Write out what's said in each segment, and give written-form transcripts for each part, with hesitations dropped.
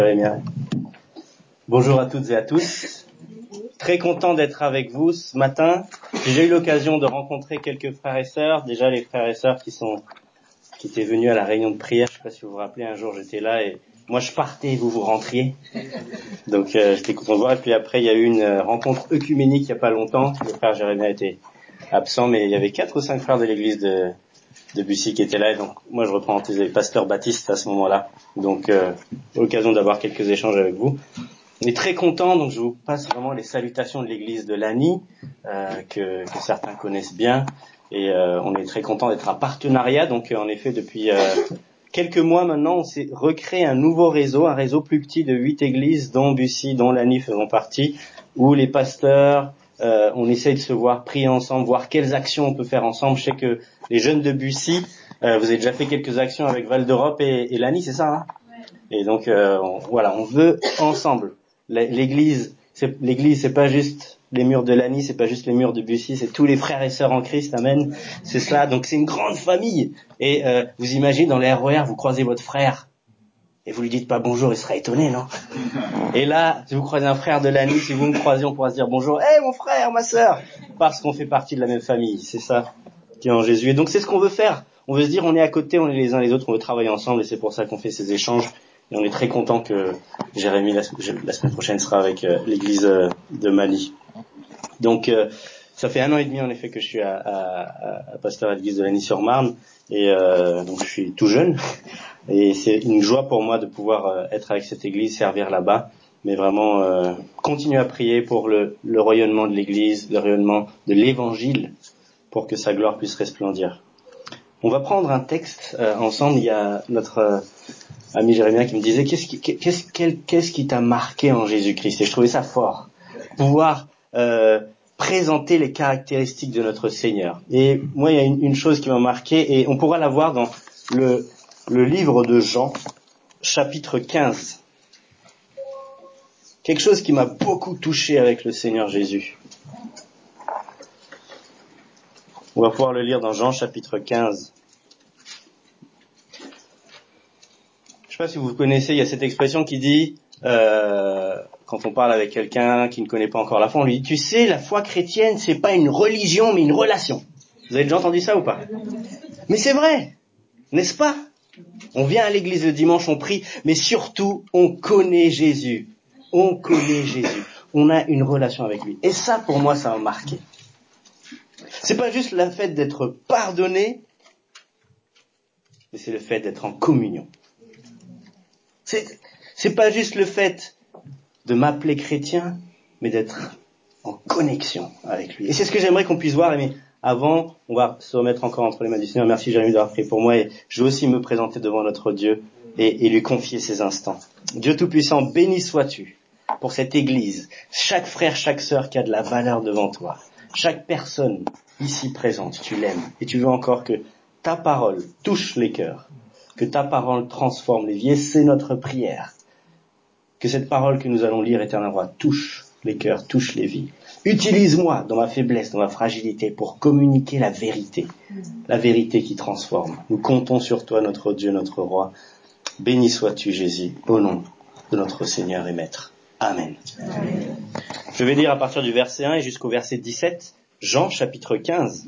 Bonjour à toutes et à tous. Très content d'être avec vous ce matin. J'ai eu l'occasion de rencontrer quelques frères et sœurs. Déjà les frères et sœurs qui étaient venus à la réunion de prière. Je ne sais pas si vous vous rappelez, un jour j'étais là et moi je partais et vous rentriez. Donc j'étais content de voir. Et puis après il y a eu une rencontre œcuménique il n'y a pas longtemps. Le frère Jérémie était absent, mais il y avait 4 ou 5 frères de l'église de Bussy qui étaient là. Et donc moi je représentais les pasteurs baptistes à ce moment-là. Donc l'occasion d'avoir quelques échanges avec vous. On est très content, donc je vous passe vraiment les salutations de l'église de Lagny, que certains connaissent bien, et on est très content d'être un partenariat. Donc en effet, depuis quelques mois maintenant, on s'est recréé un nouveau réseau, un réseau plus petit de 8 églises, dont Bussy, dont Lagny faisons partie, où les pasteurs, on essaye de se voir, prier ensemble, voir quelles actions on peut faire ensemble. Je sais que les jeunes de Bussy, vous avez déjà fait quelques actions avec Val d'Europe et Lagny, c'est ça, hein? Et donc on veut ensemble. L'église, c'est pas juste les murs de Lagny, c'est pas juste les murs de Bussy, c'est tous les frères et sœurs en Christ, amen. C'est ça, donc c'est une grande famille. Et vous imaginez, dans les RER, vous croisez votre frère, et vous lui dites pas bonjour, il sera étonné, non? Et là, si vous croisez un frère de Lagny, si vous me croisez, on pourra se dire bonjour, hey mon frère, ma sœur, parce qu'on fait partie de la même famille, c'est ça qui est en Jésus. Et donc c'est ce qu'on veut faire. On veut se dire, on est à côté, on est les uns les autres, on veut travailler ensemble, et c'est pour ça qu'on fait ces échanges. Et on est très content que Jérémie, la semaine prochaine, sera avec l'église de Mali. Donc, ça fait 1 an et demi, en effet, que je suis à pasteur à l'église de Lagny-sur-Marne. Et donc, je suis tout jeune. Et c'est une joie pour moi de pouvoir être avec cette église, servir là-bas. Mais vraiment, continuer à prier pour le rayonnement de l'église, le rayonnement de l'évangile, pour que sa gloire puisse resplendir. On va prendre un texte ensemble. Il y a notre ami Jérémie qui me disait qu'est-ce qui t'a marqué en Jésus-Christ. Et je trouvais ça fort, pouvoir présenter les caractéristiques de notre Seigneur. Et moi, il y a une chose qui m'a marqué, et on pourra la voir dans le livre de Jean, chapitre 15. Quelque chose qui m'a beaucoup touché avec le Seigneur Jésus. On va pouvoir le lire dans Jean, chapitre 15. Je sais pas si vous connaissez, il y a cette expression qui dit, quand on parle avec quelqu'un qui ne connaît pas encore la foi, on lui dit, tu sais, la foi chrétienne, c'est pas une religion, mais une relation. Vous avez déjà entendu ça ou pas? Mais c'est vrai, n'est-ce pas? On vient à l'église le dimanche, on prie, mais surtout, on connaît Jésus. On connaît Jésus. On a une relation avec lui. Et ça, pour moi, ça m'a marqué. C'est pas juste le fait d'être pardonné, mais c'est le fait d'être en communion. C'est pas juste le fait de m'appeler chrétien, mais d'être en connexion avec lui. Et c'est ce que j'aimerais qu'on puisse voir. Mais avant, on va se remettre encore entre les mains du Seigneur. Merci Jérémie d'avoir prié pour moi. Et je veux aussi me présenter devant notre Dieu et lui confier ces instants. Dieu Tout-Puissant, béni sois-tu pour cette église. Chaque frère, chaque sœur qui a de la valeur devant toi. Chaque personne ici présente, tu l'aimes. Et tu veux encore que ta parole touche les cœurs. Que ta parole transforme les vies. Et c'est notre prière. Que cette parole que nous allons lire, Éternel Roi, touche les cœurs, touche les vies. Utilise-moi dans ma faiblesse, dans ma fragilité, pour communiquer la vérité qui transforme. Nous comptons sur toi, notre Dieu, notre Roi. Béni sois-tu, Jésus, au nom de notre Seigneur et Maître. Amen. Amen. Je vais lire à partir du verset 1 et jusqu'au verset 17, Jean chapitre 15.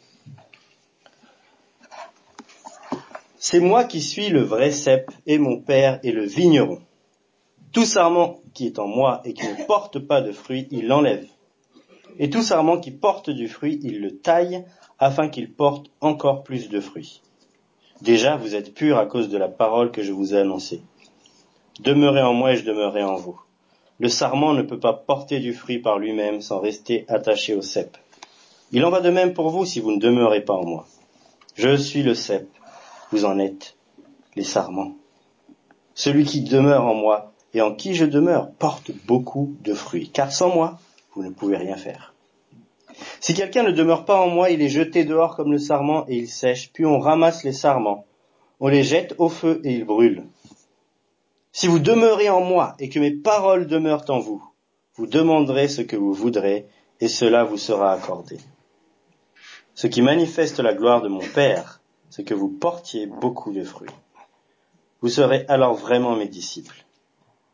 C'est moi qui suis le vrai cep et mon Père est le vigneron. Tout sarment qui est en moi et qui ne porte pas de fruit, il l'enlève. Et tout sarment qui porte du fruit, il le taille, afin qu'il porte encore plus de fruits. Déjà, vous êtes purs à cause de la parole que je vous ai annoncée. Demeurez en moi et je demeurerai en vous. Le sarment ne peut pas porter du fruit par lui-même sans rester attaché au cep. Il en va de même pour vous si vous ne demeurez pas en moi. Je suis le cep, vous en êtes les sarments. Celui qui demeure en moi et en qui je demeure porte beaucoup de fruits, car sans moi, vous ne pouvez rien faire. Si quelqu'un ne demeure pas en moi, il est jeté dehors comme le sarment et il sèche, puis on ramasse les sarments, on les jette au feu et ils brûlent. Si vous demeurez en moi et que mes paroles demeurent en vous, vous demanderez ce que vous voudrez et cela vous sera accordé. Ce qui manifeste la gloire de mon Père, c'est que vous portiez beaucoup de fruits. Vous serez alors vraiment mes disciples.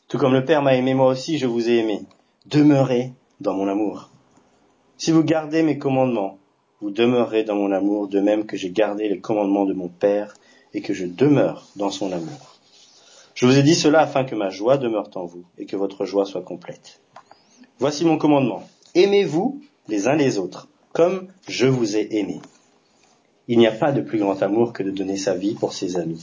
Tout comme le Père m'a aimé, moi aussi je vous ai aimé. Demeurez dans mon amour. Si vous gardez mes commandements, vous demeurerez dans mon amour, de même que j'ai gardé les commandements de mon Père et que je demeure dans son amour. Je vous ai dit cela afin que ma joie demeure en vous et que votre joie soit complète. Voici mon commandement. Aimez-vous les uns les autres, comme je vous ai aimé. Il n'y a pas de plus grand amour que de donner sa vie pour ses amis.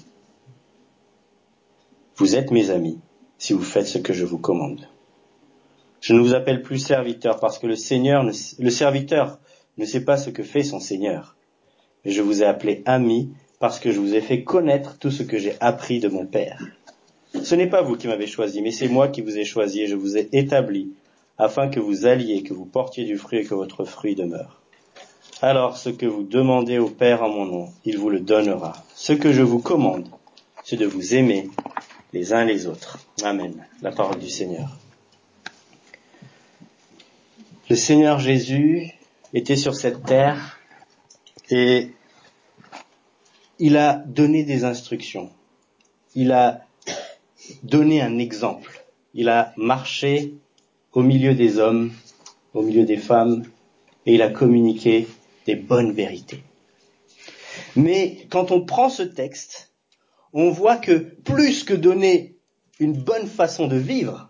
Vous êtes mes amis si vous faites ce que je vous commande. Je ne vous appelle plus serviteur parce que le serviteur ne sait pas ce que fait son Seigneur. Mais je vous ai appelé ami parce que je vous ai fait connaître tout ce que j'ai appris de mon Père. Ce n'est pas vous qui m'avez choisi, mais c'est moi qui vous ai choisi et je vous ai établi afin que vous alliez, que vous portiez du fruit et que votre fruit demeure. Alors ce que vous demandez au Père en mon nom, il vous le donnera. Ce que je vous commande, c'est de vous aimer les uns les autres. Amen. La parole du Seigneur. Le Seigneur Jésus était sur cette terre et il a donné des instructions. Il a donné un exemple. Il a marché au milieu des hommes, au milieu des femmes, et il a communiqué des bonnes vérités. Mais quand on prend ce texte, on voit que plus que donner une bonne façon de vivre,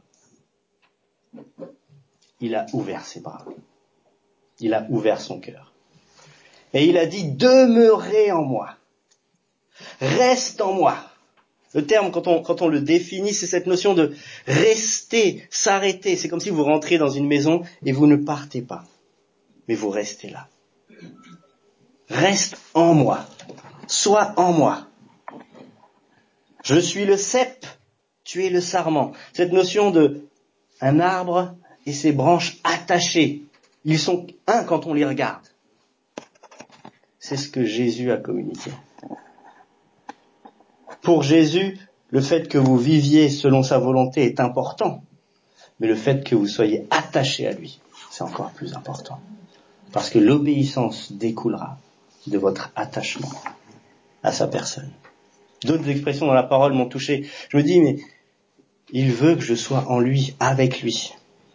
il a ouvert ses bras. Il a ouvert son cœur. Et il a dit, demeurez en moi. Reste en moi. Le terme, quand on le définit, c'est cette notion de rester, s'arrêter. C'est comme si vous rentriez dans une maison et vous ne partez pas. Mais vous restez là. Reste en moi. Sois en moi. Je suis le cep, tu es le sarment. Cette notion de un arbre et ses branches attachées. Ils sont un quand on les regarde. C'est ce que Jésus a communiqué. Pour Jésus, le fait que vous viviez selon sa volonté est important. Mais le fait que vous soyez attachés à lui, c'est encore plus important. Parce que l'obéissance découlera de votre attachement à sa personne. D'autres expressions dans la parole m'ont touché. Je me dis, mais il veut que je sois en lui, avec lui.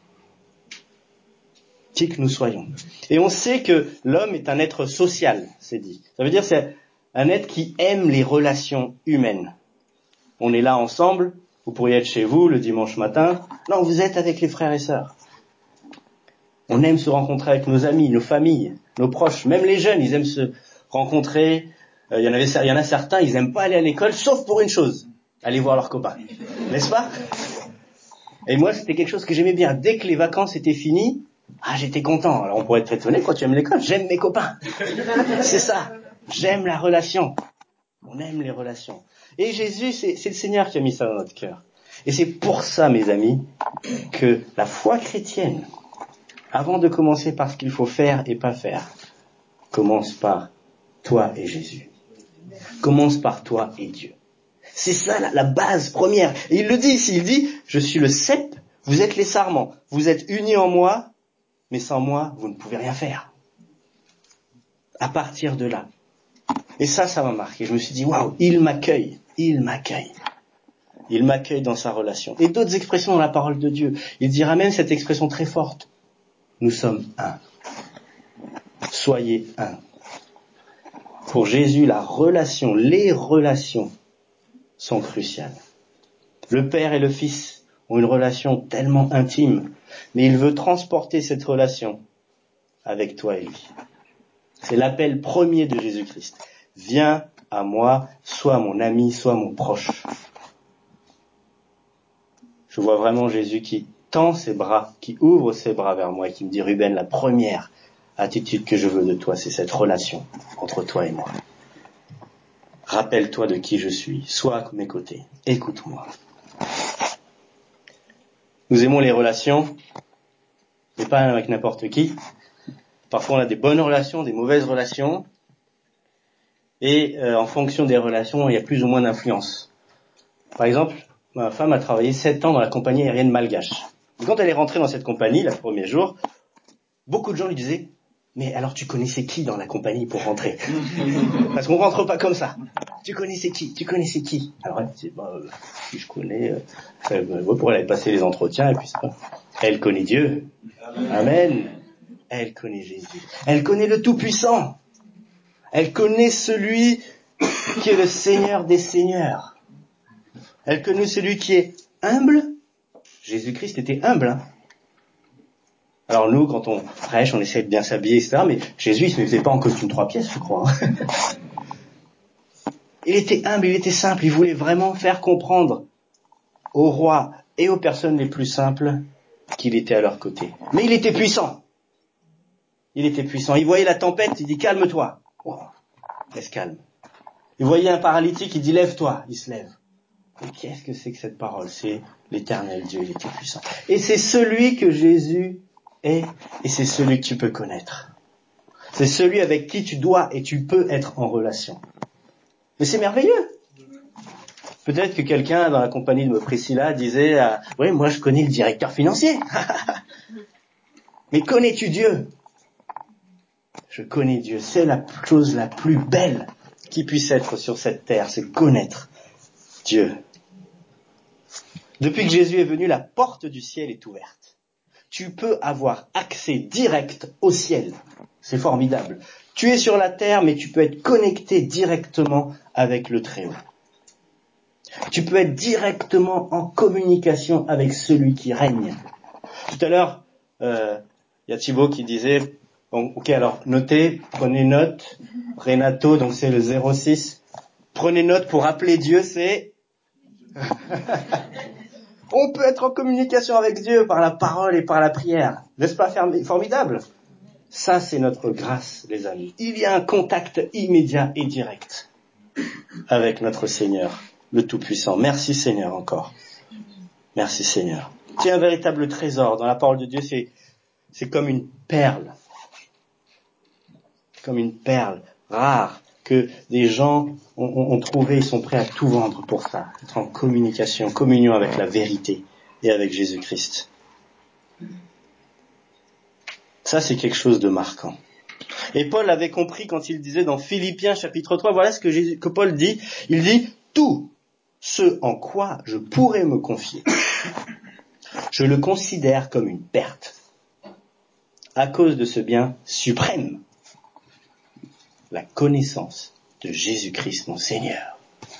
Qui que nous soyons. Et on sait que l'homme est un être social, c'est dit. Ça veut dire que c'est un être qui aime les relations humaines. On est là ensemble, vous pourriez être chez vous le dimanche matin. Non, vous êtes avec les frères et sœurs. On aime se rencontrer avec nos amis, nos familles, nos proches. Même les jeunes, ils aiment se rencontrer. Il y en a certains, ils aiment pas aller à l'école, sauf pour une chose, aller voir leurs copains. N'est-ce pas? Et moi, c'était quelque chose que j'aimais bien. Dès que les vacances étaient finies, j'étais content. Alors on pourrait être étonné, quand tu aimes l'école, j'aime mes copains. C'est ça. J'aime la relation. On aime les relations. Et Jésus, c'est le Seigneur qui a mis ça dans notre cœur. Et c'est pour ça, mes amis, que la foi chrétienne, avant de commencer par ce qu'il faut faire et pas faire, commence par toi et Jésus. Commence par toi et Dieu. C'est ça la base première. Et il le dit ici, il dit, je suis le cep, vous êtes les sarments. Vous êtes unis en moi, mais sans moi, vous ne pouvez rien faire. À partir de là. Et ça m'a marqué. Je me suis dit, waouh, il m'accueille. Il m'accueille. Il m'accueille dans sa relation. Et d'autres expressions dans la parole de Dieu. Il dira même cette expression très forte. Nous sommes un. Soyez un. Pour Jésus, les relations sont cruciales. Le Père et le Fils ont une relation tellement intime, mais il veut transporter cette relation avec toi et lui. C'est l'appel premier de Jésus-Christ. Viens à moi, sois mon ami, sois mon proche. Je vois vraiment Jésus qui tend ses bras, qui ouvre ses bras vers moi et qui me dit, Ruben, la première attitude que je veux de toi, c'est cette relation entre toi et moi. Rappelle-toi de qui je suis, sois à mes côtés, écoute-moi. Nous aimons les relations, mais pas avec n'importe qui. Parfois on a des bonnes relations, des mauvaises relations, et en fonction des relations, il y a plus ou moins d'influence. Par exemple, ma femme a travaillé 7 ans dans la compagnie aérienne malgache. Et quand elle est rentrée dans cette compagnie, le premier jour, beaucoup de gens lui disaient Mais alors tu connaissais qui dans la compagnie pour rentrer? Parce qu'on rentre pas comme ça. Tu connaissais qui? Alors elle dit, je connais, pour aller passer les entretiens, et puis ça. Elle connaît Dieu. Amen. Elle connaît Jésus. Elle connaît le Tout-Puissant. Elle connaît celui qui est le Seigneur des Seigneurs. Elle connaît celui qui est humble. Jésus-Christ était humble, hein. Alors nous, quand on prêche, on essaie de bien s'habiller, etc. Mais Jésus, il se mettait pas en costume 3 pièces, je crois. Il était humble, il était simple. Il voulait vraiment faire comprendre aux rois et aux personnes les plus simples qu'il était à leur côté. Mais il était puissant. Il voyait la tempête, il dit calme-toi. Oh, reste calme. Il voyait un paralytique, il dit lève-toi. Il se lève. Et qu'est-ce que c'est que cette parole? C'est l'Éternel Dieu, il était puissant. Et c'est celui que Jésus est, et c'est celui que tu peux connaître. C'est celui avec qui tu dois et tu peux être en relation. Mais c'est merveilleux. Peut-être que quelqu'un dans la compagnie de Priscilla disait oui, moi je connais le directeur financier. Mais connais-tu Dieu? Je connais Dieu. C'est la chose la plus belle qui puisse être sur cette terre, c'est connaître Dieu. Depuis que Jésus est venu, la porte du ciel est ouverte. Tu peux avoir accès direct au ciel. C'est formidable. Tu es sur la terre, mais tu peux être connecté directement avec le Très-Haut. Tu peux être directement en communication avec celui qui règne. Tout à l'heure, il y a Thibaut qui disait, bon, ok, alors notez, prenez note, Renato, donc c'est le 06. Prenez note pour appeler Dieu, c'est... On peut être en communication avec Dieu par la parole et par la prière. N'est-ce pas formidable? Ça, c'est notre grâce, les amis. Il y a un contact immédiat et direct avec notre Seigneur, le Tout-Puissant. Merci Seigneur encore. Merci Seigneur. C'est un véritable trésor. Dans la parole de Dieu, c'est comme une perle. Comme une perle rare que des gens ont trouvé, ils sont prêts à tout vendre pour ça. Être en communication, communion avec la vérité et avec Jésus-Christ. Ça, c'est quelque chose de marquant. Et Paul avait compris quand il disait dans Philippiens chapitre 3, voilà ce que Paul dit. Il dit, tout ce en quoi je pourrais me confier, je le considère comme une perte à cause de ce bien suprême, la connaissance de Jésus-Christ mon Seigneur.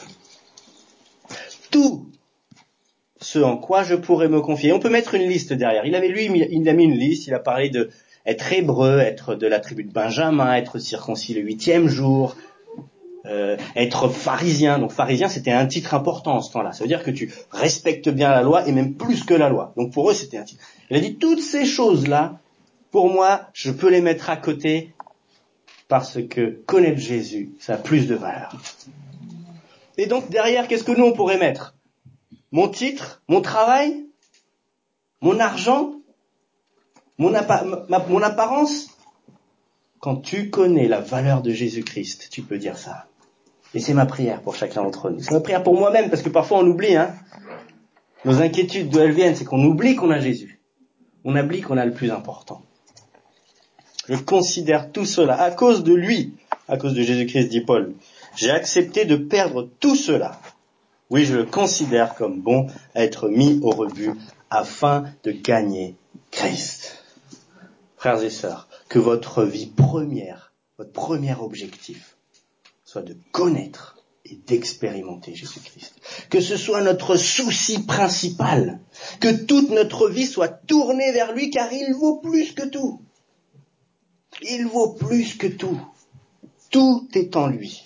Tout ce en quoi je pourrais me confier. On peut mettre une liste derrière. Il a mis une liste, il a parlé de être hébreu, être de la tribu de Benjamin, être circoncis le 8e jour, être pharisien. Donc pharisien, c'était un titre important en ce temps-là. Ça veut dire que tu respectes bien la loi et même plus que la loi. Donc pour eux, c'était un titre. Il a dit toutes ces choses-là, pour moi, je peux les mettre à côté parce que connaître Jésus, ça a plus de valeur. Et donc derrière, qu'est-ce que nous on pourrait mettre? Mon titre, mon travail, mon argent, mon apparence. Quand tu connais la valeur de Jésus-Christ, tu peux dire ça. Et c'est ma prière pour chacun d'entre nous. C'est ma prière pour moi-même, parce que parfois on oublie, Nos inquiétudes, d'où elles viennent, c'est qu'on oublie qu'on a Jésus. On oublie qu'on a le plus important. Je considère tout cela à cause de lui, à cause de Jésus-Christ, dit Paul. J'ai accepté de perdre tout cela. Oui, je le considère comme bon à être mis au rebut afin de gagner Christ. Frères et sœurs, que votre vie première, votre premier objectif, soit de connaître et d'expérimenter Jésus-Christ. Que ce soit notre souci principal, que toute notre vie soit tournée vers lui, car il vaut plus que tout. Il vaut plus que tout. Tout est en lui.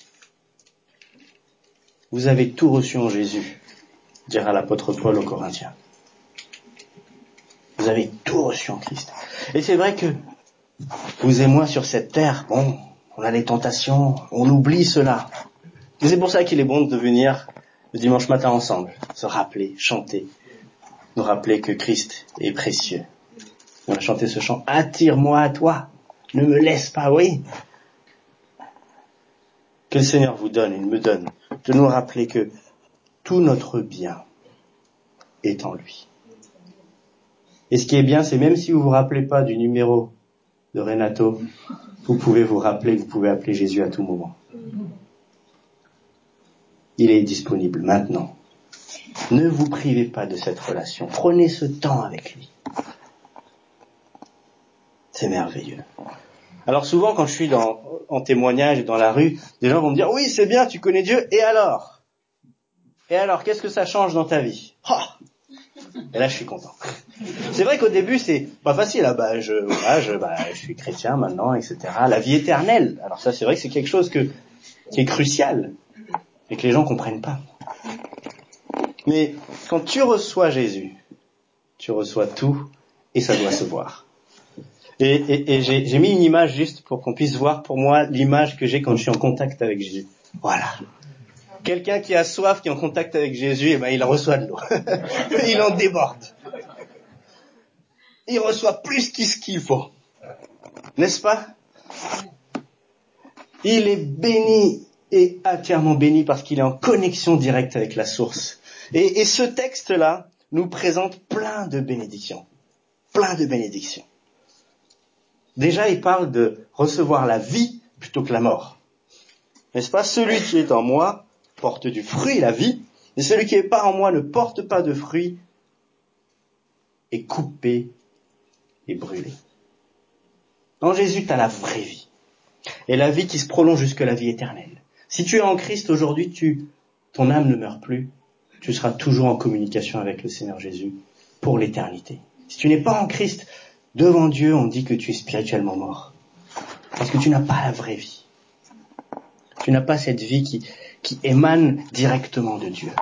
Vous avez tout reçu en Jésus, dira l'apôtre Paul aux Corinthiens. Vous avez tout reçu en Christ. Et c'est vrai que vous et moi sur cette terre, bon, on a les tentations, on oublie cela. Et c'est pour ça qu'il est bon de venir le dimanche matin ensemble, se rappeler, chanter, nous rappeler que Christ est précieux. On va chanter ce chant, attire-moi à toi, ne me laisse pas, oui. Que le Seigneur vous donne, il me donne, de nous rappeler que tout notre bien est en lui. Et ce qui est bien, c'est même si vous vous rappelez pas du numéro de Renato, vous pouvez vous rappeler, vous pouvez appeler Jésus à tout moment. Il est disponible maintenant. Ne vous privez pas de cette relation. Prenez ce temps avec lui. C'est merveilleux. Alors souvent, quand je suis en témoignage et dans la rue, des gens vont me dire « Oui, c'est bien, tu connais Dieu, et alors ? Et alors, qu'est-ce que ça change dans ta vie ?» Et là, je suis content. C'est vrai qu'au début, c'est pas facile. Je suis chrétien maintenant, etc. La vie éternelle. Alors ça, c'est vrai que c'est quelque chose qui est crucial et que les gens comprennent pas. Mais quand tu reçois Jésus, tu reçois tout et ça doit se voir. Et j'ai mis une image juste pour qu'on puisse voir pour moi l'image que j'ai quand je suis en contact avec Jésus. Voilà. Quelqu'un qui a soif, qui est en contact avec Jésus, il reçoit de l'eau. Il en déborde. Il reçoit plus qu'il faut. N'est-ce pas? Il est béni et entièrement béni parce qu'il est en connexion directe avec la source. Et ce texte-là nous présente plein de bénédictions. Plein de bénédictions. Déjà, il parle de recevoir la vie plutôt que la mort. N'est-ce pas? Celui qui est en moi porte du fruit, la vie, et celui qui n'est pas en moi ne porte pas de fruit, est coupé et brûlé. En Jésus, tu as la vraie vie. Et la vie qui se prolonge jusque la vie éternelle. Si tu es en Christ aujourd'hui, ton âme ne meurt plus. Tu seras toujours en communication avec le Seigneur Jésus pour l'éternité. Si tu n'es pas en Christ, devant Dieu, on dit que tu es spirituellement mort. Parce que tu n'as pas la vraie vie. Tu n'as pas cette vie qui émane directement de Dieu.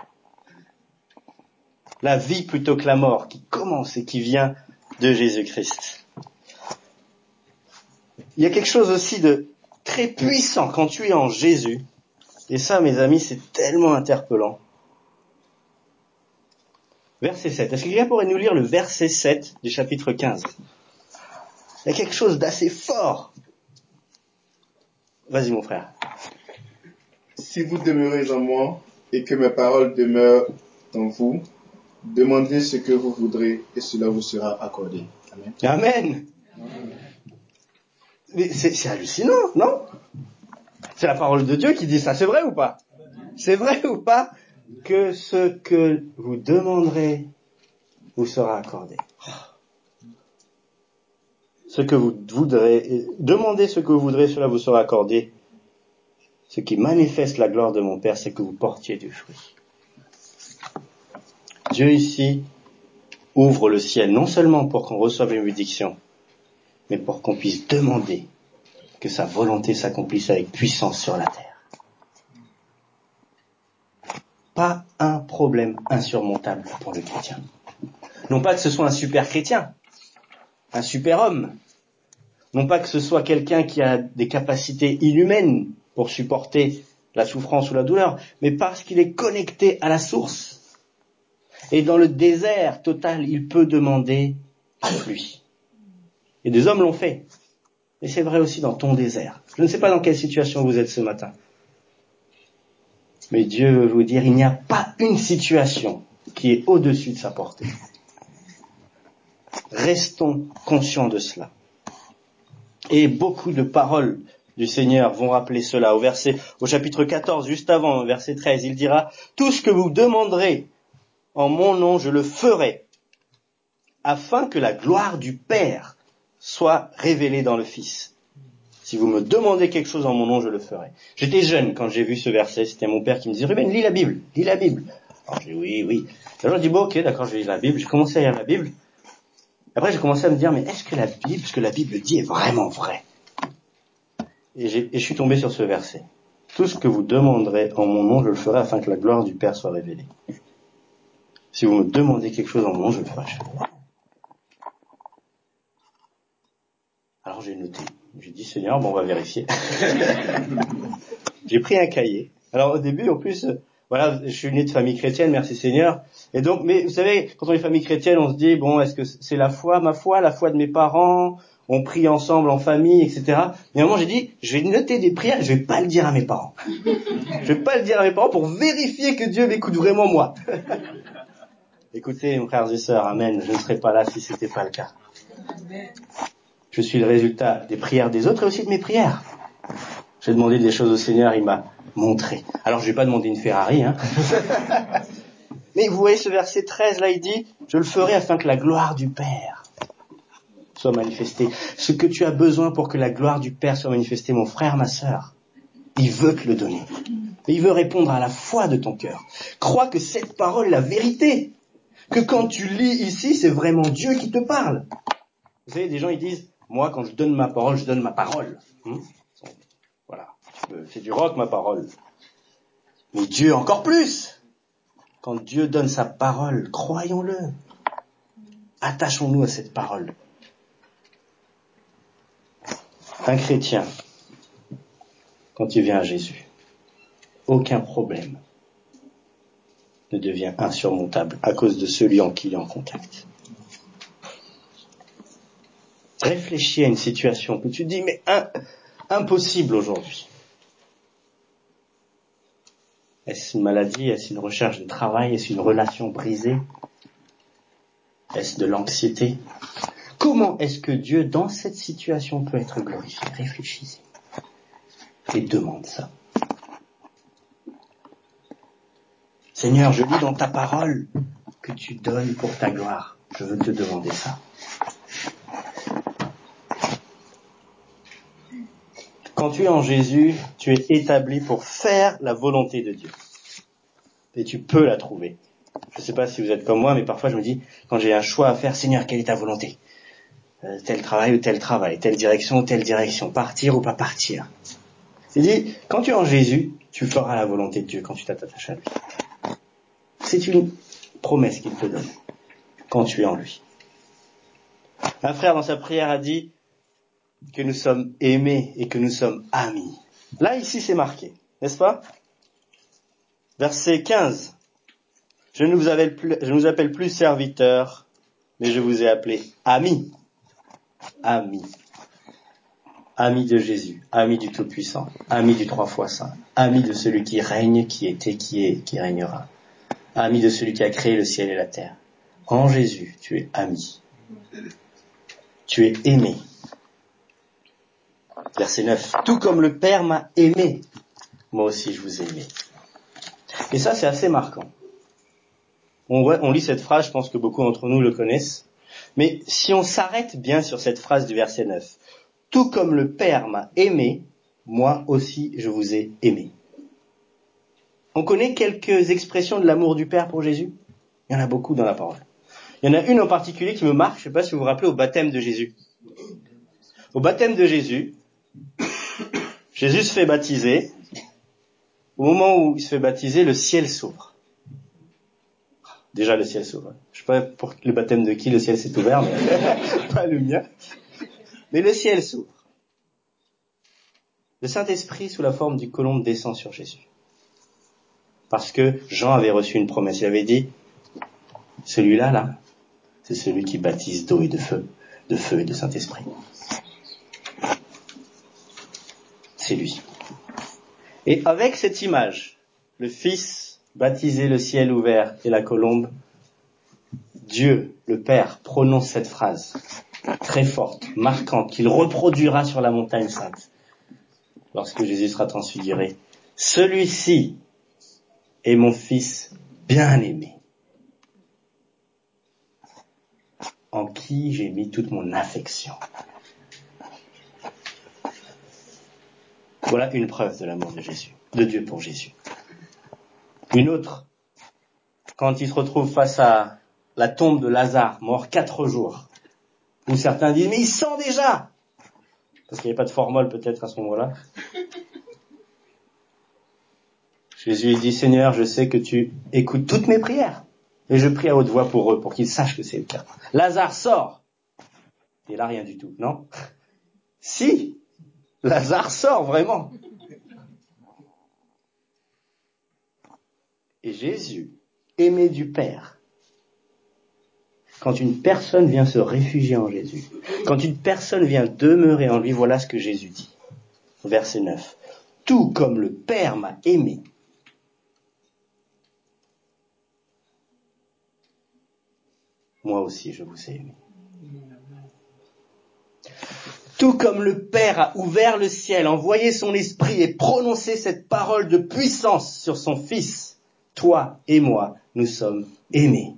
La vie plutôt que la mort qui commence et qui vient de Jésus-Christ. Il y a quelque chose aussi de très puissant quand tu es en Jésus. Et ça, mes amis, c'est tellement interpellant. Verset 7. Est-ce que quelqu'un pourrait nous lire le verset 7 du chapitre 15 ? Il y a quelque chose d'assez fort. Vas-y, mon frère. Si vous demeurez en moi et que mes paroles demeurent en vous, demandez ce que vous voudrez et cela vous sera accordé. Amen. Amen. Mais c'est hallucinant, non ? C'est la parole de Dieu qui dit ça. C'est vrai ou pas ? C'est vrai ou pas que ce que vous demanderez vous sera accordé. Ce que vous voudrez, demandez ce que vous voudrez, cela vous sera accordé. Ce qui manifeste la gloire de mon Père, c'est que vous portiez du fruit. Dieu ici ouvre le ciel, non seulement pour qu'on reçoive une bénédiction, mais pour qu'on puisse demander que sa volonté s'accomplisse avec puissance sur la terre. Pas un problème insurmontable pour le chrétien. Non pas que ce soit un super chrétien, un super homme. Non pas que ce soit quelqu'un qui a des capacités inhumaines pour supporter la souffrance ou la douleur, mais parce qu'il est connecté à la source. Et dans le désert total, il peut demander la pluie. Et des hommes l'ont fait. Et c'est vrai aussi dans ton désert. Je ne sais pas dans quelle situation vous êtes ce matin. Mais Dieu veut vous dire, il n'y a pas une situation qui est au-dessus de sa portée. Restons conscients de cela. Et beaucoup de paroles du Seigneur vont rappeler cela. Au chapitre 14, juste avant, verset 13, il dira, « Tout ce que vous demanderez en mon nom, je le ferai, afin que la gloire du Père soit révélée dans le Fils. Si vous me demandez quelque chose en mon nom, je le ferai. » J'étais jeune quand j'ai vu ce verset. C'était mon père qui me disait, « Ruben, lis la Bible, lis la Bible. » Alors j'ai dit, oui. Alors j'ai dit, bon, ok, d'accord, je vais lire la Bible. J'ai commencé à lire la Bible. Après, j'ai commencé à me dire, mais est-ce que la Bible, ce que la Bible dit est vraiment vrai? Et je suis tombé sur ce verset. Tout ce que vous demanderez en mon nom, je le ferai afin que la gloire du Père soit révélée. Si vous me demandez quelque chose en mon nom, je le ferai. Alors j'ai noté. J'ai dit, Seigneur, bon, on va vérifier. J'ai pris un cahier. Alors au début, en plus, voilà, je suis né de famille chrétienne, merci Seigneur. Et donc, mais vous savez, quand on est famille chrétienne, on se dit, bon, est-ce que c'est la foi de mes parents? On prie ensemble en famille, etc. Mais à un moment, j'ai dit, je vais noter des prières et je vais pas le dire à mes parents. Je vais pas le dire à mes parents pour vérifier que Dieu m'écoute vraiment moi. Écoutez, mes frères et sœurs, amen, je ne serais pas là si c'était pas le cas. Je suis le résultat des prières des autres et aussi de mes prières. J'ai demandé des choses au Seigneur, il m'a montré. Alors je vais pas demander une Ferrari, hein. Mais vous voyez ce verset 13, là il dit, je le ferai afin que la gloire du Père soit manifestée. Ce que tu as besoin pour que la gloire du Père soit manifestée, mon frère, ma sœur, il veut te le donner. Et il veut répondre à la foi de ton cœur. Crois que cette parole est la vérité. Que quand tu lis ici, c'est vraiment Dieu qui te parle. Vous savez, des gens ils disent, moi quand je donne ma parole, je donne ma parole. Voilà, c'est du rock ma parole. Mais Dieu encore plus. Quand Dieu donne sa parole, croyons-le. Attachons-nous à cette parole. Un chrétien, quand il vient à Jésus, aucun problème ne devient insurmontable à cause de celui en qui il est en contact. Réfléchis à une situation que tu te dis, mais impossible aujourd'hui. Est-ce une maladie? Est-ce une recherche de travail? Est-ce une relation brisée? Est-ce de l'anxiété? Comment est-ce que Dieu, dans cette situation, peut être glorifié? Réfléchissez. Et demande ça. Seigneur, je lis dans ta parole que tu donnes pour ta gloire. Je veux te demander ça. Quand tu es en Jésus, tu es établi pour faire la volonté de Dieu. Et tu peux la trouver. Je ne sais pas si vous êtes comme moi, mais parfois je me dis, quand j'ai un choix à faire, Seigneur, quelle est ta volonté? Tel travail ou tel travail, telle direction ou telle direction, partir ou pas partir. Il dit, quand tu es en Jésus, tu feras la volonté de Dieu quand tu t'attaches à lui. C'est une promesse qu'il te donne quand tu es en lui. Un frère dans sa prière a dit que nous sommes aimés et que nous sommes amis. Là, ici, c'est marqué, n'est-ce pas? Verset 15. Je ne vous appelle plus serviteurs, mais je vous ai appelé amis. Amis. Amis de Jésus, amis du Tout-Puissant, amis du Trois fois Saint, amis de celui qui règne, qui était, qui est, qui régnera. Amis de celui qui a créé le ciel et la terre. En Jésus, tu es ami. Tu es aimé. Verset 9. Tout comme le Père m'a aimé, moi aussi je vous ai aimé. Et ça, c'est assez marquant. On lit cette phrase, je pense que beaucoup d'entre nous le connaissent. Mais si on s'arrête bien sur cette phrase du verset 9, tout comme le Père m'a aimé, moi aussi je vous ai aimé. On connaît quelques expressions de l'amour du Père pour Jésus? Il y en a beaucoup dans la parole. Il y en a une en particulier qui me marque, je ne sais pas si vous vous rappelez, au baptême de Jésus. Au baptême de Jésus, Jésus se fait baptiser. Au moment où il se fait baptiser, le ciel s'ouvre. Déjà, le ciel s'ouvre. Je ne sais pas pour le baptême de qui le ciel s'est ouvert, mais pas le mien. Mais le ciel s'ouvre. Le Saint-Esprit, sous la forme du colombe, descend sur Jésus. Parce que Jean avait reçu une promesse. Il avait dit, celui-là, là, c'est celui qui baptise d'eau et de feu et de Saint-Esprit. C'est lui. Et avec cette image, le Fils baptisé, le ciel ouvert et la colombe, Dieu, le Père, prononce cette phrase très forte, marquante, qu'il reproduira sur la montagne sainte lorsque Jésus sera transfiguré. Celui-ci est mon Fils bien-aimé, en qui j'ai mis toute mon affection. Voilà une preuve de l'amour de Jésus, de Dieu pour Jésus. Une autre, quand il se retrouve face à la tombe de Lazare, mort 4 jours, où certains disent, mais il sent déjà! Parce qu'il n'y avait pas de formol peut-être à ce moment-là. Jésus dit, Seigneur, je sais que tu écoutes toutes mes prières. Et je prie à haute voix pour eux, pour qu'ils sachent que c'est le cas. Lazare sort. Et là, rien du tout, non? Si! Lazare sort, vraiment. Et Jésus, aimé du Père, quand une personne vient se réfugier en Jésus, quand une personne vient demeurer en lui, voilà ce que Jésus dit. Verset 9. Tout comme le Père m'a aimé, moi aussi je vous ai aimé. Tout comme le Père a ouvert le ciel, envoyé son esprit et prononcé cette parole de puissance sur son Fils, toi et moi, nous sommes aimés.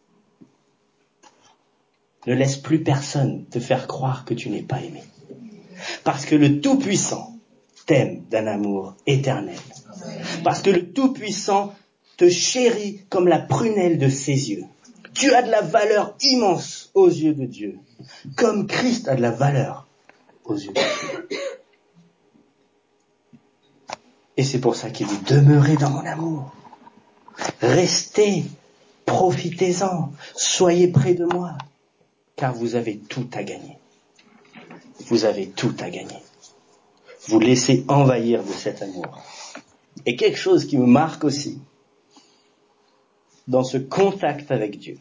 Ne laisse plus personne te faire croire que tu n'es pas aimé. Parce que le Tout-Puissant t'aime d'un amour éternel. Parce que le Tout-Puissant te chérit comme la prunelle de ses yeux. Tu as de la valeur immense aux yeux de Dieu, comme Christ a de la valeur aux yeux de Dieu. Et c'est pour ça qu'il dit, demeurez dans mon amour. Restez, profitez-en, soyez près de moi, car vous avez tout à gagner. Vous avez tout à gagner. Vous laissez envahir de cet amour. Et quelque chose qui me marque aussi, dans ce contact avec Dieu,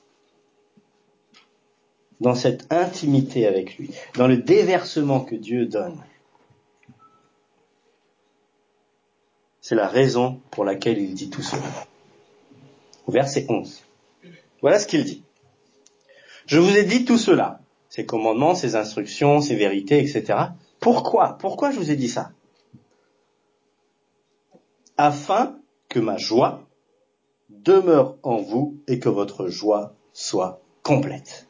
dans cette intimité avec lui, dans le déversement que Dieu donne, c'est la raison pour laquelle il dit tout cela. Au verset 11. Voilà ce qu'il dit. Je vous ai dit tout cela, ces commandements, ces instructions, ces vérités, etc. Pourquoi ? Pourquoi je vous ai dit ça ? Afin que ma joie demeure en vous et que votre joie soit complète.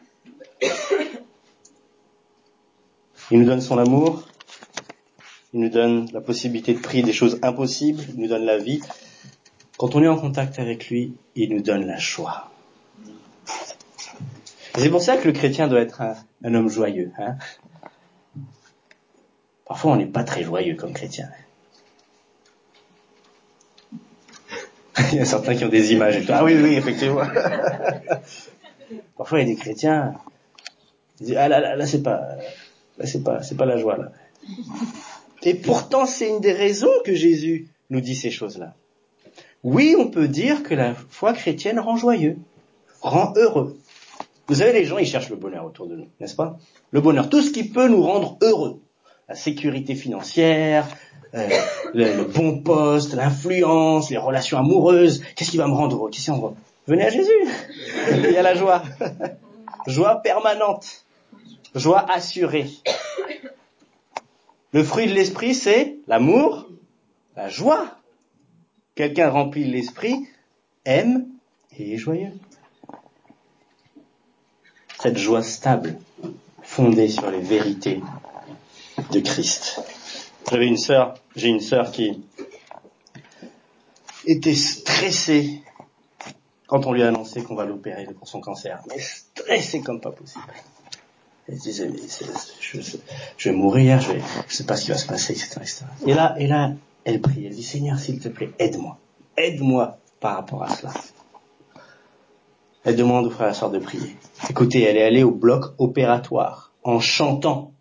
Il nous donne son amour, il nous donne la possibilité de prier des choses impossibles, il nous donne la vie. Quand on est en contact avec lui, il nous donne la joie. Et c'est pour ça que le chrétien doit être un homme joyeux. Hein. Parfois, on n'est pas très joyeux comme chrétien. Il y a certains qui ont des images. Et tout. Ah oui, effectivement. Parfois, il y a des chrétiens qui disent, ah là, c'est pas la joie, là. Et pourtant, c'est une des raisons que Jésus nous dit ces choses-là. Oui, on peut dire que la foi chrétienne rend joyeux, rend heureux. Vous savez, les gens, ils cherchent le bonheur autour de nous, n'est-ce pas ? Le bonheur, tout ce qui peut nous rendre heureux. La sécurité financière, le bon poste, l'influence, les relations amoureuses. Qu'est-ce qui va me rendre heureux ? Qu'est-ce qui va me rendre ? Venez à Jésus. Il y a la joie. Joie permanente. Joie assurée. Le fruit de l'esprit, c'est l'amour, la joie. Quelqu'un rempli de l'esprit aime et est joyeux. Cette joie stable, fondée sur les vérités de Christ. J'ai une sœur qui était stressée quand on lui a annoncé qu'on va l'opérer pour son cancer. Mais stressée comme pas possible. Elle disait, mais je vais mourir, je sais pas ce qui va se passer, etc. Et là, elle prie, elle dit, Seigneur, s'il te plaît, aide-moi. Aide-moi par rapport à cela. Elle demande aux frères et sœurs de prier. Écoutez, elle est allée au bloc opératoire en chantant.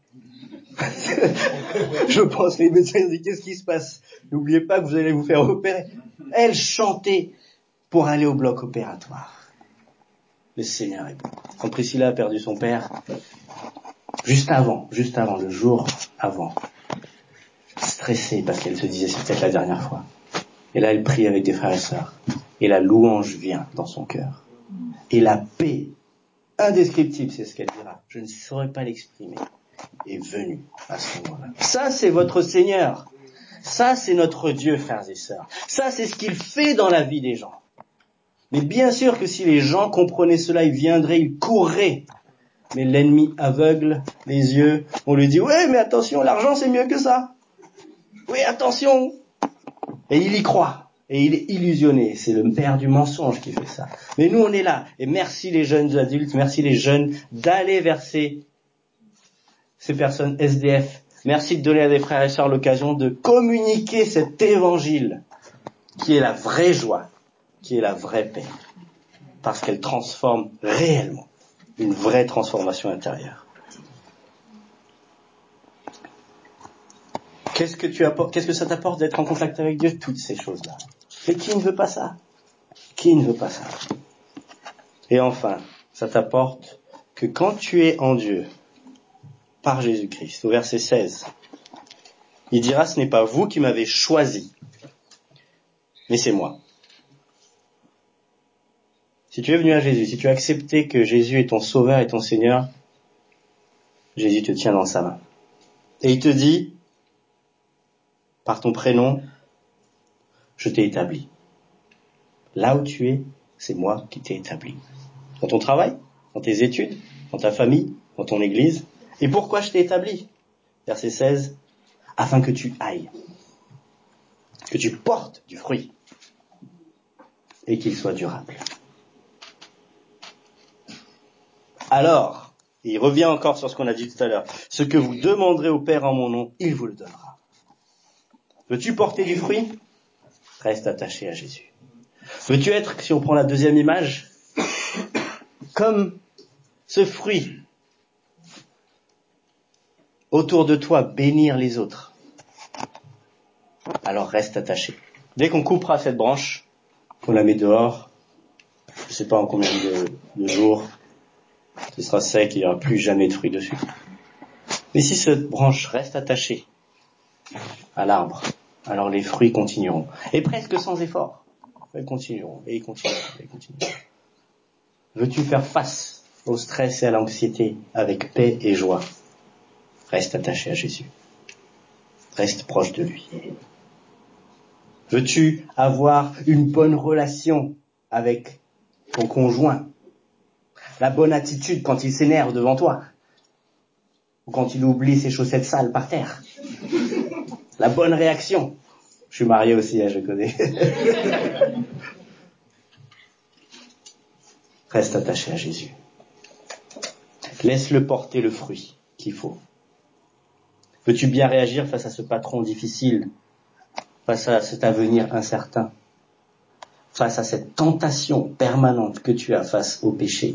Je pense que les médecins ont dit, qu'est-ce qui se passe ? N'oubliez pas que vous allez vous faire opérer. Elle chantait pour aller au bloc opératoire. Le Seigneur est bon. Quand Priscilla a perdu son père, juste avant, le jour avant, stressée parce qu'elle se disait c'est peut-être la dernière fois. Et là, elle prie avec des frères et sœurs. Et la louange vient dans son cœur. Et la paix indescriptible, c'est ce qu'elle dira. Je ne saurais pas l'exprimer. Est venue à ce moment-là. Ça, c'est votre Seigneur. Ça, c'est notre Dieu, frères et sœurs. Ça, c'est ce qu'il fait dans la vie des gens. Mais bien sûr que si les gens comprenaient cela, ils viendraient, ils courraient. Mais l'ennemi aveugle les yeux. On lui dit, ouais, mais attention, l'argent, c'est mieux que ça. Oui, attention. Et il y croit. Et il est illusionné. C'est le père du mensonge qui fait ça. Mais nous, on est là. Et merci les jeunes adultes, merci les jeunes d'aller vers ces personnes SDF. Merci de donner à des frères et sœurs l'occasion de communiquer cet évangile qui est la vraie joie, qui est la vraie paix. Parce qu'elle transforme réellement. Une vraie transformation intérieure. Qu'est-ce que ça t'apporte d'être en contact avec Dieu ? Toutes ces choses-là. Mais qui ne veut pas ça ? Qui ne veut pas ça ? Et enfin, ça t'apporte que quand tu es en Dieu, par Jésus-Christ, au verset 16, il dira, ce n'est pas vous qui m'avez choisi, mais c'est moi. Si tu es venu à Jésus, si tu as accepté que Jésus est ton sauveur et ton Seigneur, Jésus te tient dans sa main. Et il te dit, par ton prénom, je t'ai établi. Là où tu es, c'est moi qui t'ai établi. Dans ton travail, dans tes études, dans ta famille, dans ton église. Et pourquoi je t'ai établi? Verset 16, afin que tu ailles, que tu portes du fruit et qu'il soit durable. Alors, il revient encore sur ce qu'on a dit tout à l'heure. Ce que vous demanderez au Père en mon nom, il vous le donnera. Veux-tu porter du fruit? Reste attaché à Jésus. Veux-tu être, si on prend la deuxième image, comme ce fruit autour de toi, bénir les autres? Alors reste attaché. Dès qu'on coupera cette branche, on la met dehors, je ne sais pas en combien de jours, ce sera sec, il n'y aura plus jamais de fruits dessus. Mais si cette branche reste attachée à l'arbre, alors les fruits continueront. Et presque sans effort. Ils continueront, et ils continueront, et ils continueront. Veux-tu faire face au stress et à l'anxiété avec paix et joie? Reste attaché à Jésus. Reste proche de lui. Veux-tu avoir une bonne relation avec ton conjoint? La bonne attitude quand il s'énerve devant toi? Ou quand il oublie ses chaussettes sales par terre? La bonne réaction? Je suis marié aussi, je connais. Reste attaché à Jésus. Laisse-le porter le fruit qu'il faut. Veux-tu bien réagir face à ce patron difficile, face à cet avenir incertain, face à cette tentation permanente que tu as face au péché?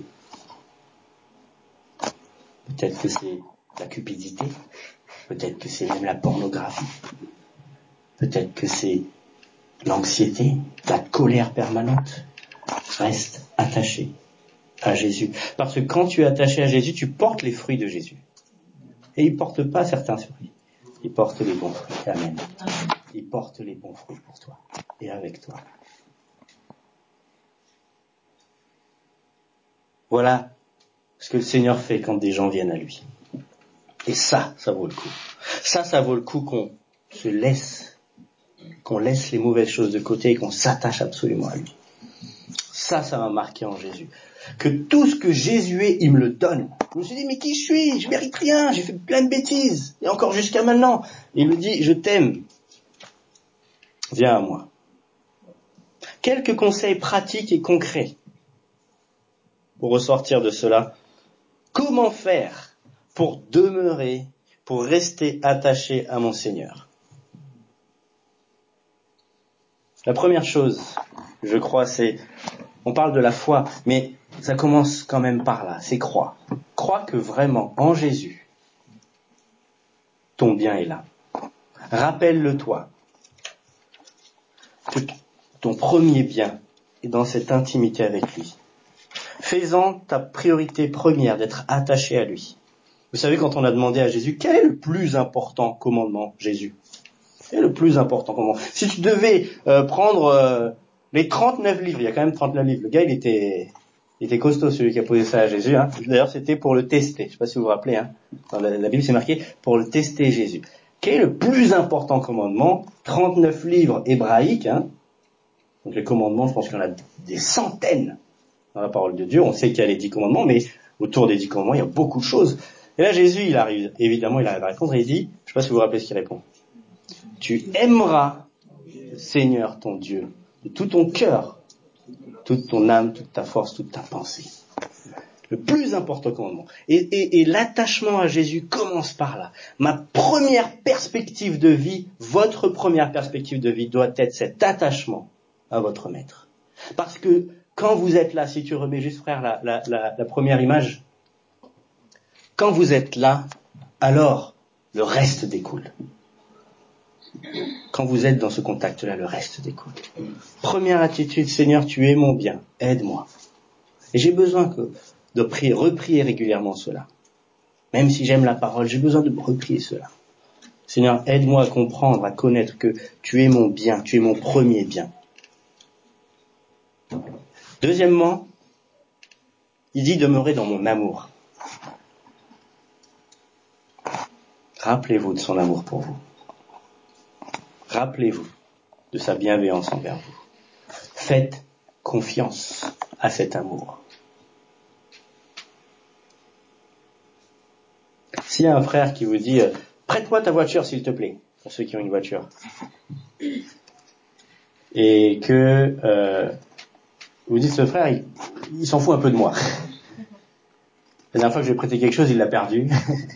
Peut-être que c'est la cupidité, peut-être que c'est même la pornographie, peut-être que c'est l'anxiété, la colère permanente. Reste attaché à Jésus. Parce que quand tu es attaché à Jésus, tu portes les fruits de Jésus. Et il ne porte pas certains fruits. Il porte les bons fruits. Amen. Il porte les bons fruits pour toi et avec toi. Voilà ce que le Seigneur fait quand des gens viennent à lui. Et ça vaut le coup. Ça vaut le coup qu'on se laisse, qu'on laisse les mauvaises choses de côté et qu'on s'attache absolument à lui. Ça m'a marqué en Jésus. Que tout ce que Jésus est, il me le donne. Je me suis dit, mais qui je suis? Je mérite rien, j'ai fait plein de bêtises. Et encore jusqu'à maintenant. Il me dit, je t'aime. Viens à moi. Quelques conseils pratiques et concrets pour ressortir de cela. Comment faire pour demeurer, pour rester attaché à mon Seigneur? La première chose, je crois, c'est, on parle de la foi, mais ça commence quand même par là, c'est croire. Crois que vraiment, en Jésus, ton bien est là. Rappelle-le-toi que ton premier bien est dans cette intimité avec lui. Fais-en ta priorité première d'être attaché à lui. Vous savez, quand on a demandé à Jésus, quel est le plus important commandement, Jésus? Quel est le plus important commandement? Si tu devais prendre les 39 livres, il y a quand même 39 livres, le gars il était costaud celui qui a posé ça à Jésus. Hein. D'ailleurs c'était pour le tester, je ne sais pas si vous vous rappelez, hein. Dans la Bible c'est marqué pour le tester Jésus. Quel est le plus important commandement? 39 livres hébraïques, hein. Donc les commandements, je pense qu'il y en a des centaines dans la parole de Dieu. On sait qu'il y a les 10 commandements, mais autour des 10 commandements, il y a beaucoup de choses. Et là, Jésus, il arrive à répondre et il dit, je ne sais pas si vous vous rappelez ce qu'il répond. Tu aimeras le Seigneur ton Dieu de tout ton cœur, toute ton âme, toute ta force, toute ta pensée. Le plus important commandement. Et l'attachement à Jésus commence par là. Ma première perspective de vie, votre première perspective de vie doit être cet attachement à votre maître. Parce que quand vous êtes là, si tu remets juste frère la première image, quand vous êtes là, alors le reste découle. Quand vous êtes dans ce contact-là, le reste découle. Première attitude, Seigneur, tu es mon bien, aide-moi. Et j'ai besoin de reprier régulièrement cela. Même si j'aime la parole, j'ai besoin de reprier cela. Seigneur, aide-moi à comprendre, à connaître que tu es mon bien, tu es mon premier bien. Deuxièmement, il dit demeurer dans mon amour. rappelez-vous de son amour pour vous. Rappelez-vous de sa bienveillance envers vous. Faites confiance à cet amour. S'il y a un frère qui vous dit « Prête-moi ta voiture s'il te plaît », pour ceux qui ont une voiture, et que vous dites « Ce frère, il s'en fout un peu de moi. La dernière fois que je lui ai prêté quelque chose, il l'a perdu. »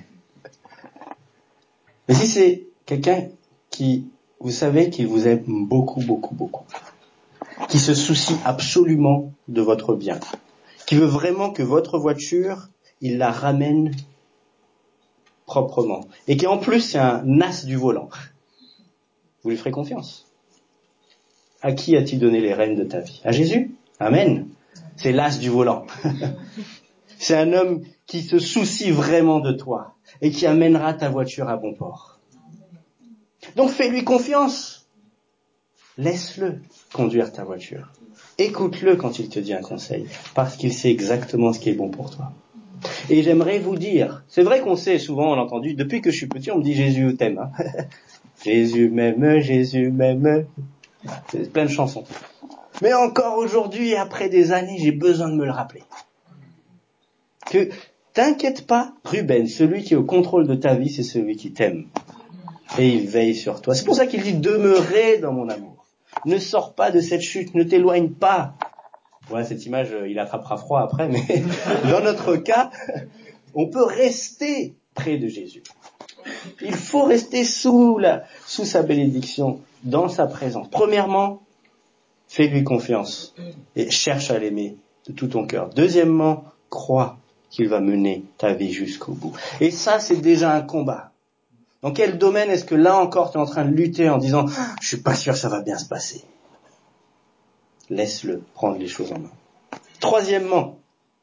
Mais si c'est quelqu'un qui, vous savez qu'il vous aime beaucoup, beaucoup, beaucoup, qui se soucie absolument de votre bien, qui veut vraiment que votre voiture, il la ramène proprement, et qui en plus c'est un as du volant, vous lui ferez confiance. À qui as-tu donné les rênes de ta vie? À Jésus? Amen. C'est l'as du volant. C'est un homme qui se soucie vraiment de toi et qui amènera ta voiture à bon port. Donc fais-lui confiance. Laisse-le conduire ta voiture. Écoute-le quand il te dit un conseil, parce qu'il sait exactement ce qui est bon pour toi. Et j'aimerais vous dire, c'est vrai qu'on sait souvent, on l'a entendu, depuis que je suis petit, on me dit Jésus t'aime. Hein. Jésus m'aime. C'est plein de chansons. Mais encore aujourd'hui, après des années, j'ai besoin de me le rappeler. Que t'inquiète pas, Ruben, celui qui est au contrôle de ta vie, c'est celui qui t'aime. Et il veille sur toi. C'est pour ça qu'il dit demeurer dans mon amour. Ne sors pas de cette chute, ne t'éloigne pas. Ouais, cette image, il attrapera froid après, mais dans notre cas, on peut rester près de Jésus. Il faut rester sous sa bénédiction, dans sa présence. Premièrement, fais-lui confiance et cherche à l'aimer de tout ton cœur. Deuxièmement, crois qu'il va mener ta vie jusqu'au bout. Et ça, c'est déjà un combat. Dans quel domaine est-ce que là encore tu es en train de lutter en disant « Je suis pas sûr que ça va bien se passer ». Laisse-le prendre les choses en main. Troisièmement,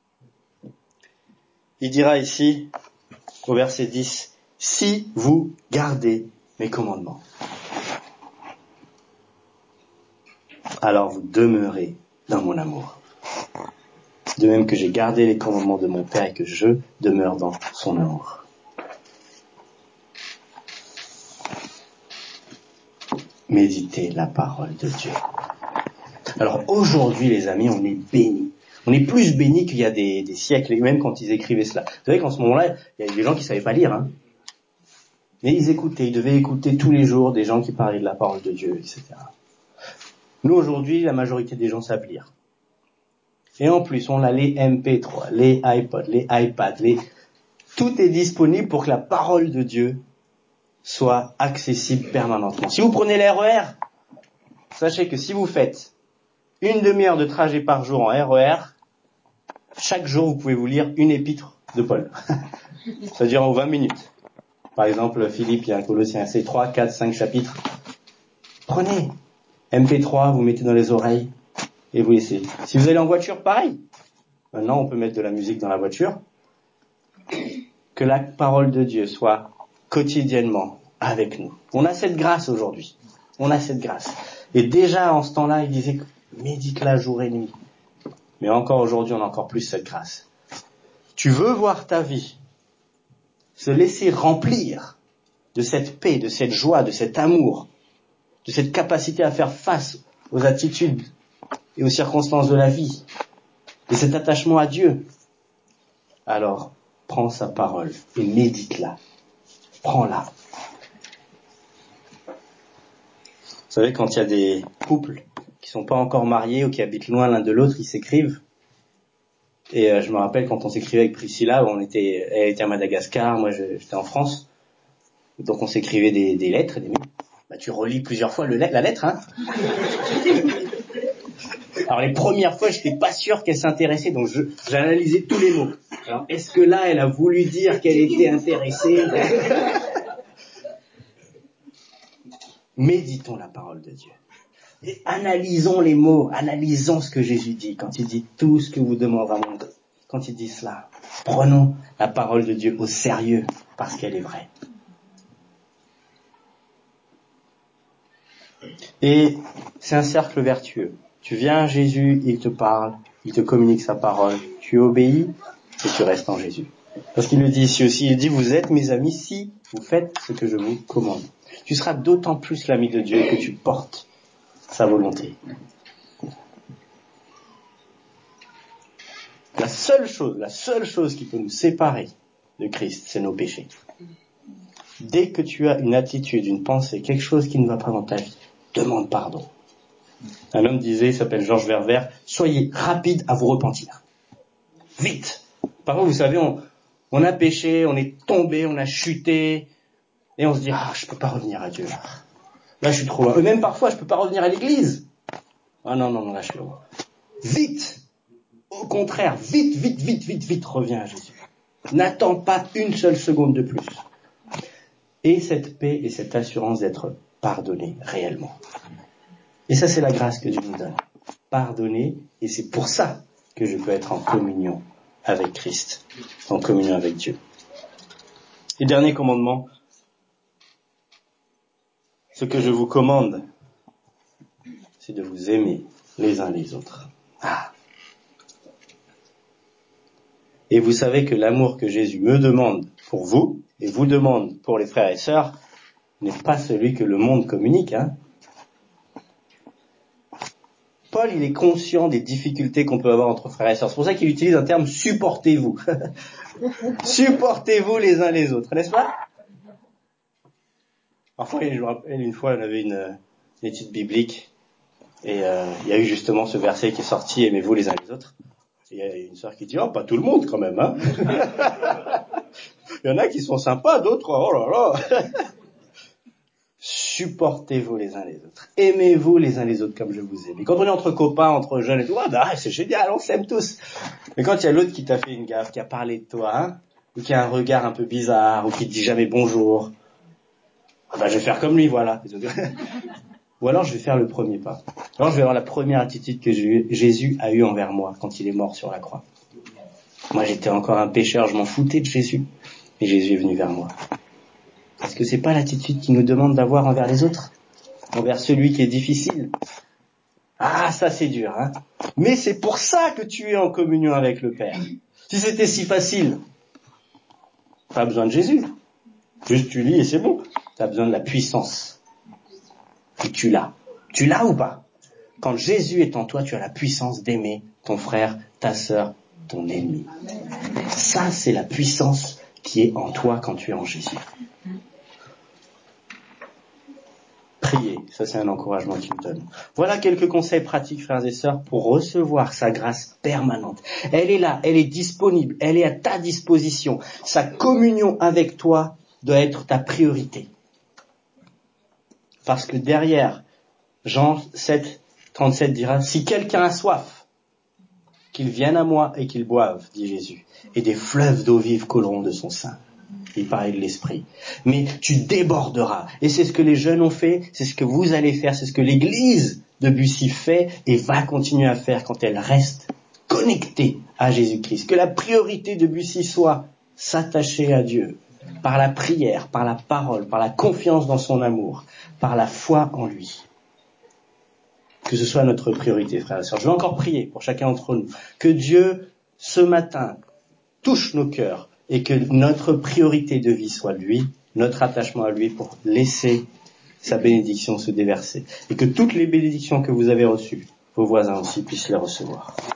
il dira ici, au verset 10, « Si vous gardez mes commandements, alors vous demeurez dans mon amour. De même que j'ai gardé les commandements de mon Père et que je demeure dans son amour. » Méditez la parole de Dieu. Alors aujourd'hui, les amis, on est bénis. On est plus bénis qu'il y a des siècles, et même quand ils écrivaient cela. Vous savez qu'en ce moment-là, il y a des gens qui ne savaient pas lire. Hein. Mais ils devaient écouter tous les jours des gens qui parlaient de la parole de Dieu, etc. Nous, aujourd'hui, la majorité des gens savent lire. Et en plus, on a les MP3, les iPods, les iPads, tout est disponible pour que la parole de Dieu soit accessible permanentement. Si vous prenez l'RER, sachez que si vous faites une demi-heure de trajet par jour en RER, chaque jour vous pouvez vous lire une épître de Paul. Ça dure en 20 minutes. Par exemple, Philippe, il y a un Colossiens, c'est 3, 4, 5 chapitres. Prenez MP3, vous mettez dans les oreilles et vous laissez. Si vous allez en voiture, pareil. Maintenant, on peut mettre de la musique dans la voiture. Que la parole de Dieu soit quotidiennement avec nous. On a cette grâce aujourd'hui. On a cette grâce. Et déjà, en ce temps-là, il disait médite-la jour et nuit. Mais encore aujourd'hui, on a encore plus cette grâce. Tu veux voir ta vie se laisser remplir de cette paix, de cette joie, de cet amour, de cette capacité à faire face aux attitudes et aux circonstances de la vie, de cet attachement à Dieu. Alors, prends sa parole et médite-la. Prends-la. Vous savez, quand il y a des couples qui sont pas encore mariés ou qui habitent loin l'un de l'autre, ils s'écrivent. Et je me rappelle quand on s'écrivait avec Priscilla, elle était à Madagascar, moi j'étais en France. Donc on s'écrivait des lettres, des mails. Bah tu relis plusieurs fois la lettre, hein. Alors les premières fois, j'étais pas sûr qu'elle s'intéressait, donc j'analysais tous les mots. Alors est-ce que là, elle a voulu dire qu'elle était intéressée? Méditons la parole de Dieu. Et analysons les mots, analysons ce que Jésus dit quand il dit tout ce que vous demandez à mon Dieu. Quand il dit cela, prenons la parole de Dieu au sérieux parce qu'elle est vraie. Et c'est un cercle vertueux. Tu viens à Jésus, il te parle, il te communique sa parole, tu obéis et tu restes en Jésus. Parce qu'il le dit ici aussi, il dit, vous êtes mes amis si vous faites ce que je vous commande. Tu seras d'autant plus l'ami de Dieu que tu portes sa volonté. La seule chose qui peut nous séparer de Christ, c'est nos péchés. Dès que tu as une attitude, une pensée, quelque chose qui ne va pas dans ta vie, demande pardon. Un homme disait, il s'appelle Georges Verver, soyez rapide à vous repentir. Vite. Parfois, vous savez, on a péché, on est tombé, on a chuté, et on se dit, je peux pas revenir à Dieu. Là, je suis trop loin. Et même parfois, je peux pas revenir à l'église. Non, là, je suis loin. Vite. Au contraire, vite, reviens à Jésus. N'attends pas une seule seconde de plus. Et cette paix et cette assurance d'être pardonné réellement. Et ça, c'est la grâce que Dieu nous donne. Pardonner, et c'est pour ça que je peux être en communion avec Christ, en communion avec Dieu. Et dernier commandement, ce que je vous commande, c'est de vous aimer les uns les autres. Et vous savez que l'amour que Jésus me demande pour vous, et vous demande pour les frères et sœurs, n'est pas celui que le monde communique. Paul, il est conscient des difficultés qu'on peut avoir entre frères et sœurs. C'est pour ça qu'il utilise un terme « supportez-vous ». Supportez-vous les uns les autres, n'est-ce pas? Parfois, je me rappelle, une fois, on avait une étude biblique, et il y a eu justement ce verset qui est sorti « aimez-vous les uns les autres ». Et il y a une sœur qui dit « pas tout le monde quand même, Il y en a qui sont sympas, d'autres, oh là là !» Supportez-vous les uns les autres. Aimez-vous les uns les autres comme je vous aime. Et quand on est entre copains, entre jeunes et tout, c'est génial, on s'aime tous. Mais quand il y a l'autre qui t'a fait une gaffe, qui a parlé de toi, ou qui a un regard un peu bizarre, ou qui te dit jamais bonjour, je vais faire comme lui, voilà. Ou alors je vais faire le premier pas. Alors je vais avoir la première attitude que Jésus a eue envers moi quand il est mort sur la croix. Moi j'étais encore un pécheur, je m'en foutais de Jésus. Et Jésus est venu vers moi. Est-ce que c'est pas l'attitude qu'il nous demande d'avoir envers les autres? Envers celui qui est difficile? Ça c'est dur, Mais c'est pour ça que tu es en communion avec le Père. Si c'était si facile, pas besoin de Jésus. Juste tu lis et c'est bon. T'as besoin de la puissance. Et tu l'as. Tu l'as ou pas? Quand Jésus est en toi, tu as la puissance d'aimer ton frère, ta sœur, ton ennemi. Ça, c'est la puissance qui est en toi quand tu es en Jésus. Priez, ça c'est un encouragement qu'il me donne. Voilà quelques conseils pratiques, frères et sœurs, pour recevoir sa grâce permanente. Elle est là, elle est disponible, elle est à ta disposition. Sa communion avec toi doit être ta priorité. Parce que derrière, Jean 7, 37 dira, si quelqu'un a soif, qu'il vienne à moi et qu'il boive, dit Jésus, et des fleuves d'eau vive couleront de son sein. Il parlait de l'esprit. Mais tu déborderas. Et c'est ce que les jeunes ont fait, c'est ce que vous allez faire, c'est ce que l'église de Bussy fait et va continuer à faire quand elle reste connectée à Jésus-Christ. Que la priorité de Bussy soit s'attacher à Dieu par la prière, par la parole, par la confiance dans son amour, par la foi en lui. Que ce soit notre priorité, frères et sœurs. Je vais encore prier pour chacun d'entre nous. Que Dieu, ce matin, touche nos cœurs et que notre priorité de vie soit lui, notre attachement à lui pour laisser sa bénédiction se déverser. Et que toutes les bénédictions que vous avez reçues, vos voisins aussi puissent les recevoir.